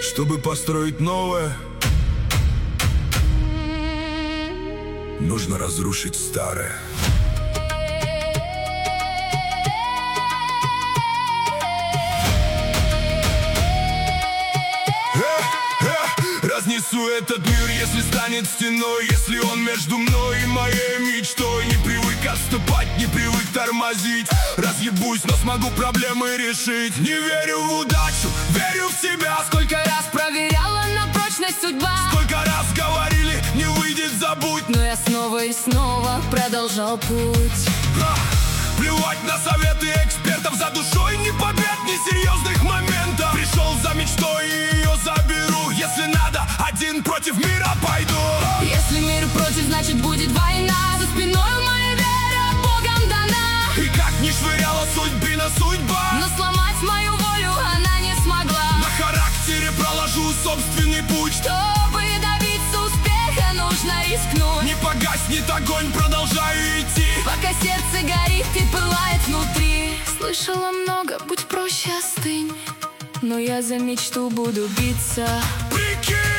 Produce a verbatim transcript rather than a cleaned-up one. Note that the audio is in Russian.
Чтобы построить новое, нужно разрушить старое. Разнесу этот мир, если станет стеной, если он между мной и моей мечтой. Не привык отступать, не привык тормозить. Разъебусь, но смогу проблемы решить. Не верю в удачу, верю в себя. Сколько раз проверяла на прочность судьба, Сколько раз говорили, не выйдет, забудь. но я снова и снова продолжал путь. Ха! Плевать на советы экспертов, за душой ни побед, ни серьезных моментов. Пришел за мечтой и ее заберу. Если надо, один против мира пойду. Если мир против, значит будет война. За спиной моя вера Богом дана. И как ни швыряла судьбина судьба, Но сломать мою волю она не смогла. на характере проложу собственный путь. Чтобы добиться успеха, нужно рискнуть. Не погаснет огонь, продолжаю идти. Пока сердце горит и пылает внутри. Слышала много, будь проще, остынь. Но я за мечту буду биться. Прикинь!